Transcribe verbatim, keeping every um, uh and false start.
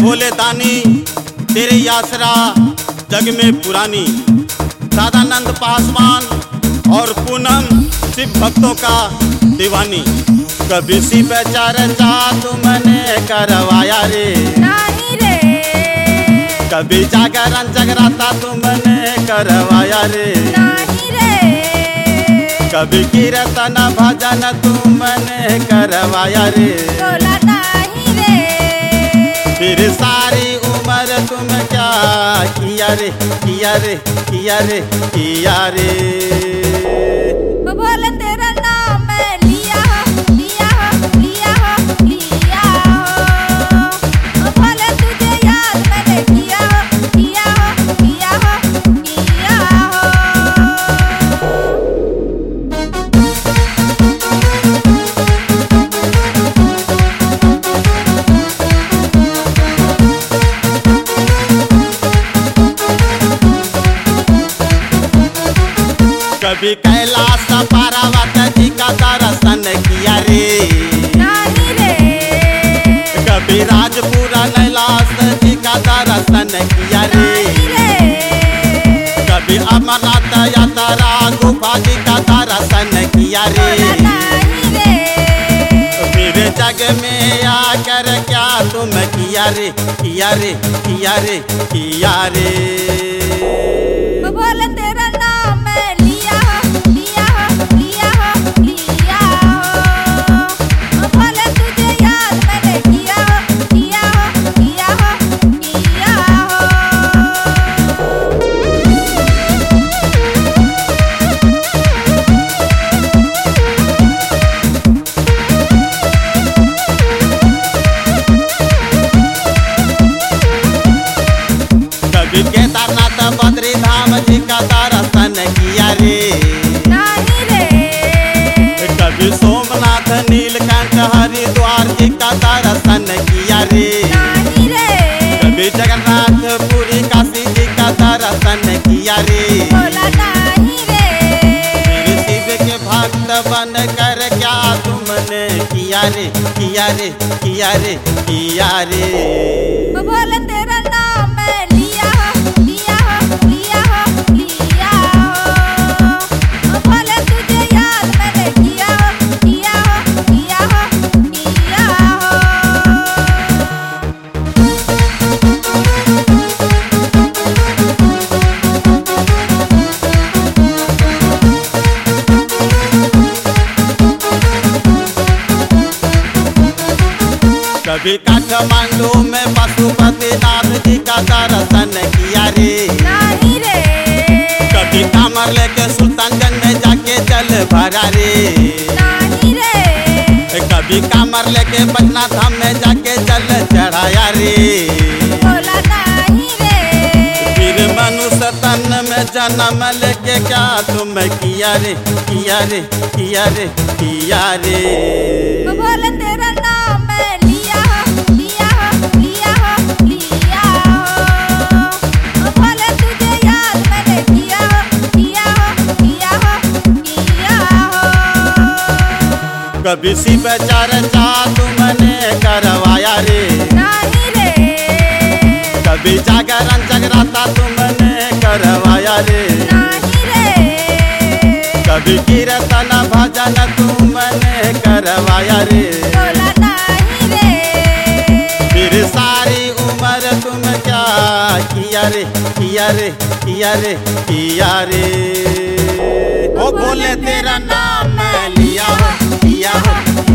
भोले दानी तेरे आसरा जग में पुरानी। दादानंद पासवान और पूनम शिव भक्तों का दीवानी। कभी शिव चर्चा तुमने करवाया रे, नहीं रे। कभी जागरण जगराता तुमने करवाया रे, नहीं रे। कभी कीर्तन भजन तुमने करवाया रे, बोला नहीं रे। फिर सारी उम्र तुम क्या किया रे, किया रे, किया रे, किया रे। वो बोले तेरा नाम मैं लिया हो, लिया हो, लिया हो, लिया हो। वो बोले तुझे याद मैंने किया हो, किया हो, किया हो, किया हो। कभी कैलाश पार्वती जी का दर्शन किया रे, नहीं रे। कभी राजपुरा कैलाश जी का दर्शन किया रे, नहीं रे। कभी अमरनाथ यात्रा गुफा जी का दर्शन किया रे। बोला नहीं रे। फिर जग में आकर क्या तुम किया रे, किया रे, किया रे, किया रे। वो बोले तेरा नाम मैं लिया हो, लिया हो, लिया हो, लिया हो। वो बोले तुझे याद मैंने किया हो, किया हो, किया हो, किया हो। कभी केदारनाथ बद्री धाम जी का दर्शन किया रे, नहीं रे। कभी सोमनाथ नीलकंठ हरिद्वार जी का दर्शन किया रे, नहीं रे। कभी जगन्नाथ पुरी काशी जी का दर्शन किया रे। बोला नहीं रे। फिर शिव के भक्त बन कर क्या तुमने किया रे, किया रे, किया रे, किया रे। वो बोले तेरा नाम मैं लिया हो, लिया हो, लिया हो, लिया हो। वो बोले तुझे याद मैंने किया हो, किया हो, किया हो, किया हो। कभी काठमांडू में पशुपतिनाथ जी का दर्शन किया रे, नहीं रे। कभी कामर लेके सुल्तानगंज में जाके जल भरा रे, नहीं रे। कभी कामर लेके पटना धाम में जाके जल चढ़ाया रे। बोला नहीं रे। फिर मनुष्य तन में जन्म लेके क्या तुम किया रे, किया रे, किया रे, किया रे। वो बोले तेरा नाम मैं लिया हो, लिया हो, लिया हो, लिया हो। वो बोले तुझे याद मैंने किया हो, किया हो, किया हो, किया हो। कभी शिव चर्चा तुमने करवाया रे, नहीं रे। कभी जागरण जगराता तुमने करवाया रे, नहीं रे। कभी कीर्तन भजन तुमने करवाया रे। बोला नहीं रे। फिर सारी उम्र तुम क्या किया रे, किया रे, किया रे, किया रे। ओ बोले तेरा नाम मैं लिया हो, लिया हो,